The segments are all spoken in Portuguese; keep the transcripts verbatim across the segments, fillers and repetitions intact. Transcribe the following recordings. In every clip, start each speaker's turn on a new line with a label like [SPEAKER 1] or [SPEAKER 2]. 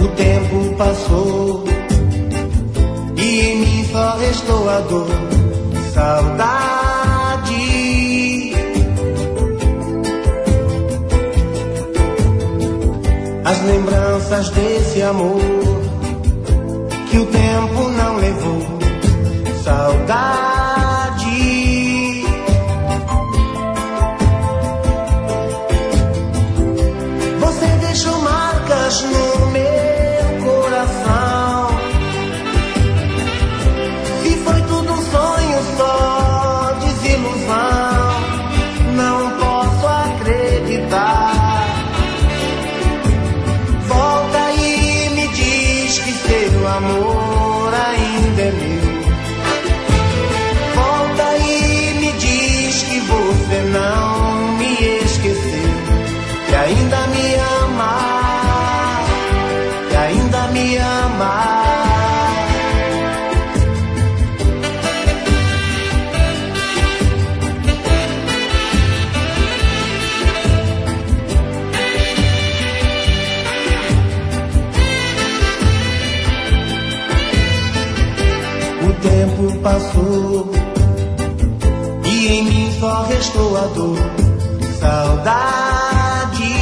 [SPEAKER 1] O tempo passou e em mim só restou a dor, saudade. As lembranças desse amor que o tempo não levou, saudade. Você deixou marcas no meu coração e foi tudo um sonho, só desilusão. Não posso acreditar. Volta e me diz que seu amor ainda é meu. Volta e me diz que você não me esqueceu, que ainda me ama, que ainda me ama. O tempo passou e em mim só restou a dor, saudade.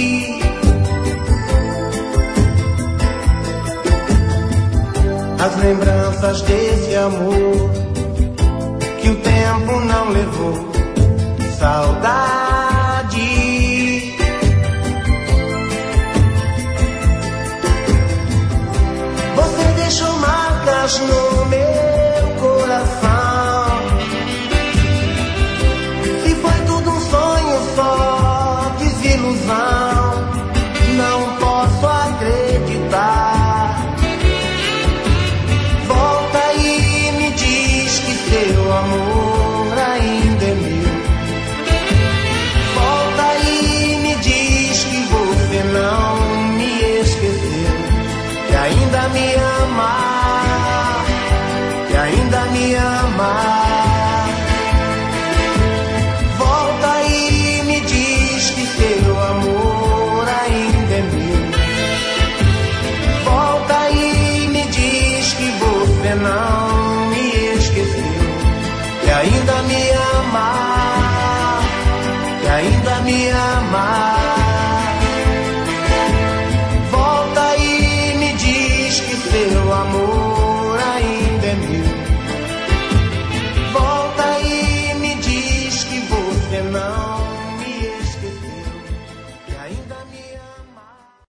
[SPEAKER 1] As lembranças desse amor que o tempo não levou, saudade.